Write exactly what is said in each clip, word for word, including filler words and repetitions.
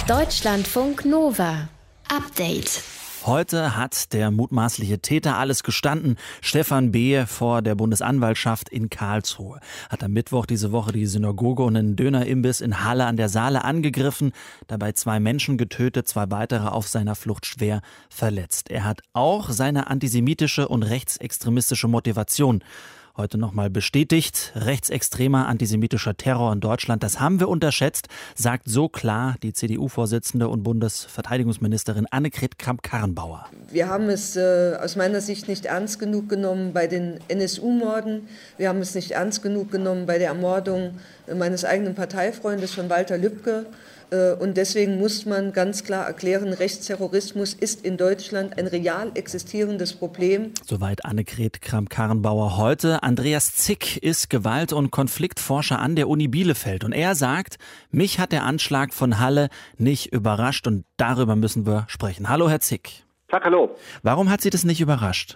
Deutschlandfunk Nova. Update. Heute hat der mutmaßliche Täter alles gestanden. Stefan B. vor der Bundesanwaltschaft in Karlsruhe hat am Mittwoch diese Woche die Synagoge und einen Dönerimbiss in Halle an der Saale angegriffen, dabei zwei Menschen getötet, zwei weitere auf seiner Flucht schwer verletzt. Er hat auch seine antisemitische und rechtsextremistische Motivation heute nochmal bestätigt. Rechtsextremer antisemitischer Terror in Deutschland, das haben wir unterschätzt, sagt so klar die C D U-Vorsitzende und Bundesverteidigungsministerin Annegret Kramp-Karrenbauer. Wir haben es äh, aus meiner Sicht nicht ernst genug genommen bei den N S U-Morden. Wir haben es nicht ernst genug genommen bei der Ermordung äh, meines eigenen Parteifreundes von Walter Lübcke. Und deswegen muss man ganz klar erklären, Rechtsterrorismus ist in Deutschland ein real existierendes Problem. Soweit Annegret Kramp-Karrenbauer heute. Andreas Zick ist Gewalt- und Konfliktforscher an der Uni Bielefeld. Und er sagt, mich hat der Anschlag von Halle nicht überrascht. Und darüber müssen wir sprechen. Hallo, Herr Zick. Sag hallo. Warum hat Sie das nicht überrascht?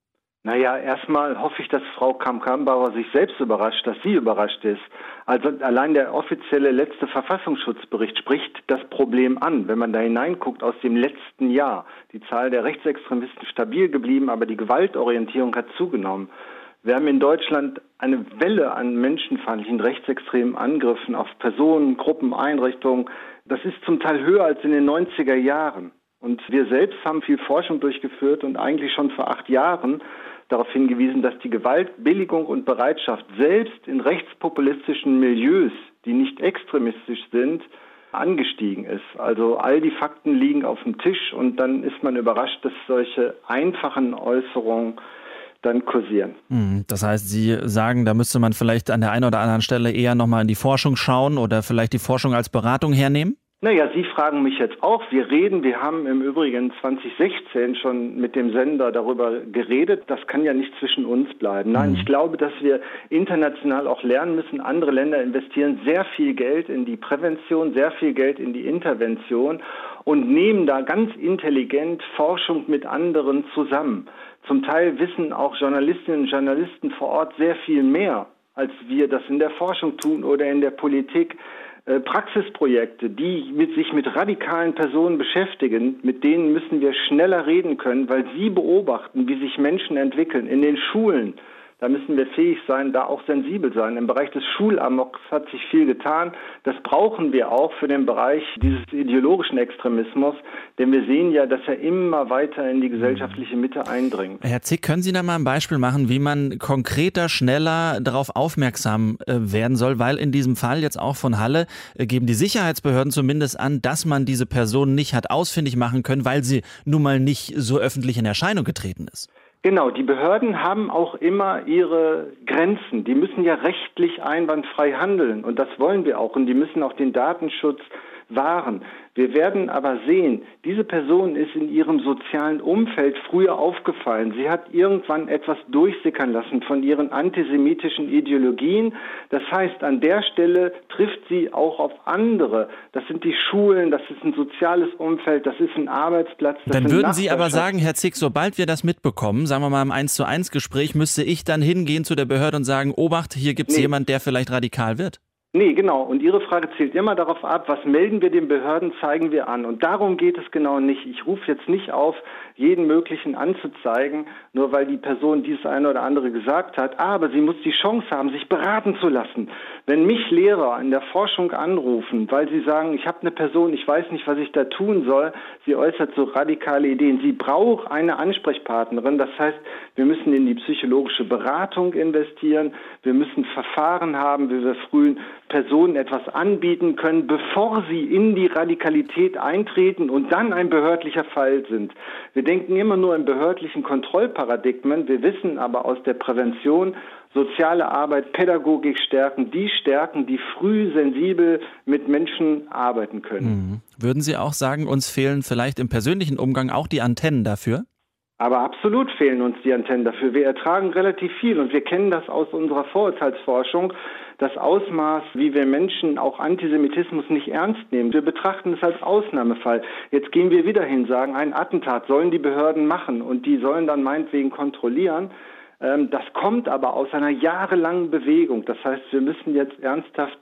Naja, erstmal hoffe ich, dass Frau Kramp-Karrenbauer sich selbst überrascht, dass sie überrascht ist. Also allein der offizielle letzte Verfassungsschutzbericht spricht das Problem an. Wenn man da hineinguckt aus dem letzten Jahr, die Zahl der Rechtsextremisten stabil geblieben, aber die Gewaltorientierung hat zugenommen. Wir haben in Deutschland eine Welle an menschenfeindlichen rechtsextremen Angriffen auf Personen, Gruppen, Einrichtungen. Das ist zum Teil höher als in den neunziger Jahren. Und wir selbst haben viel Forschung durchgeführt und eigentlich schon vor acht Jahren darauf hingewiesen, dass die Gewaltbilligung und Bereitschaft selbst in rechtspopulistischen Milieus, die nicht extremistisch sind, angestiegen ist. Also all die Fakten liegen auf dem Tisch und dann ist man überrascht, dass solche einfachen Äußerungen dann kursieren. Das heißt, Sie sagen, da müsste man vielleicht an der einen oder anderen Stelle eher nochmal in die Forschung schauen oder vielleicht die Forschung als Beratung hernehmen? Naja, Sie fragen mich jetzt auch. Wir reden, wir haben im Übrigen zwanzig sechzehn schon mit dem Sender darüber geredet. Das kann ja nicht zwischen uns bleiben. Nein, ich glaube, dass wir international auch lernen müssen. Andere Länder investieren sehr viel Geld in die Prävention, sehr viel Geld in die Intervention und nehmen da ganz intelligent Forschung mit anderen zusammen. Zum Teil wissen auch Journalistinnen und Journalisten vor Ort sehr viel mehr, als wir das in der Forschung tun oder in der Politik. Praxisprojekte, die mit sich mit radikalen Personen beschäftigen, mit denen müssen wir schneller reden können, weil sie beobachten, wie sich Menschen entwickeln. In den Schulen, da müssen wir fähig sein, da auch sensibel sein. Im Bereich des Schulamoks hat sich viel getan. Das brauchen wir auch für den Bereich dieses ideologischen Extremismus, denn wir sehen ja, dass er immer weiter in die gesellschaftliche Mitte eindringt. Herr Zick, können Sie da mal ein Beispiel machen, wie man konkreter, schneller darauf aufmerksam werden soll? Weil in diesem Fall jetzt auch von Halle geben die Sicherheitsbehörden zumindest an, dass man diese Person nicht hat ausfindig machen können, weil sie nun mal nicht so öffentlich in Erscheinung getreten ist. Genau, die Behörden haben auch immer ihre Grenzen. Die müssen ja rechtlich einwandfrei handeln und das wollen wir auch und die müssen auch den Datenschutz wahren. Wir werden aber sehen, diese Person ist in ihrem sozialen Umfeld früher aufgefallen. Sie hat irgendwann etwas durchsickern lassen von ihren antisemitischen Ideologien. Das heißt, an der Stelle trifft sie auch auf andere. Das sind die Schulen, das ist ein soziales Umfeld, das ist ein Arbeitsplatz. Das dann sind würden Sie aber sagen, Herr Zick, sobald wir das mitbekommen, sagen wir mal im eins zu eins Gespräch, müsste ich dann hingehen zu der Behörde und sagen, Obacht, hier gibt es nee. jemand, der vielleicht radikal wird? Nee, genau. Und Ihre Frage zielt immer darauf ab, was melden wir den Behörden, zeigen wir an. Und darum geht es genau nicht. Ich rufe jetzt nicht auf, jeden möglichen anzuzeigen, nur weil die Person dies eine oder andere gesagt hat. Aber sie muss die Chance haben, sich beraten zu lassen. Wenn mich Lehrer in der Forschung anrufen, weil sie sagen, ich habe eine Person, ich weiß nicht, was ich da tun soll, sie äußert so radikale Ideen. Sie braucht eine Ansprechpartnerin. Das heißt, wir müssen in die psychologische Beratung investieren. Wir müssen Verfahren haben, wie wir früh Personen etwas anbieten können, bevor sie in die Radikalität eintreten und dann ein behördlicher Fall sind. Wir denken immer nur in behördlichen Kontrollparadigmen. Wir wissen aber aus der Prävention, soziale Arbeit, Pädagogik stärken, die stärken, die früh sensibel mit Menschen arbeiten können. Mhm. Würden Sie auch sagen, uns fehlen vielleicht im persönlichen Umgang auch die Antennen dafür? Aber absolut fehlen uns die Antennen dafür. Wir ertragen relativ viel und wir kennen das aus unserer Vorurteilsforschung, das Ausmaß, wie wir Menschen auch Antisemitismus nicht ernst nehmen. Wir betrachten es als Ausnahmefall. Jetzt gehen wir wieder hin, sagen, ein Attentat sollen die Behörden machen und die sollen dann meinetwegen kontrollieren. Das kommt aber aus einer jahrelangen Bewegung. Das heißt, wir müssen jetzt ernsthaft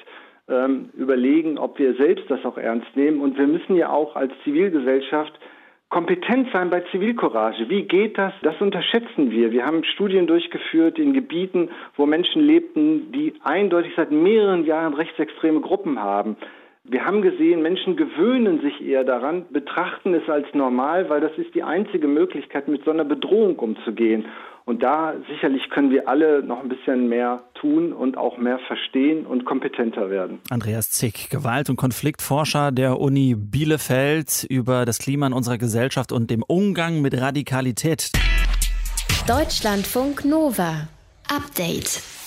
ähm, überlegen, ob wir selbst das auch ernst nehmen. Und wir müssen ja auch als Zivilgesellschaft kompetent sein bei Zivilcourage. Wie geht das? Das unterschätzen wir. Wir haben Studien durchgeführt in Gebieten, wo Menschen lebten, die eindeutig seit mehreren Jahren rechtsextreme Gruppen haben. Wir haben gesehen, Menschen gewöhnen sich eher daran, betrachten es als normal, weil das ist die einzige Möglichkeit, mit so einer Bedrohung umzugehen. Und da sicherlich können wir alle noch ein bisschen mehr tun und auch mehr verstehen und kompetenter werden. Andreas Zick, Gewalt- und Konfliktforscher der Uni Bielefeld, über das Klima in unserer Gesellschaft und dem Umgang mit Radikalität. Deutschlandfunk Nova. Update.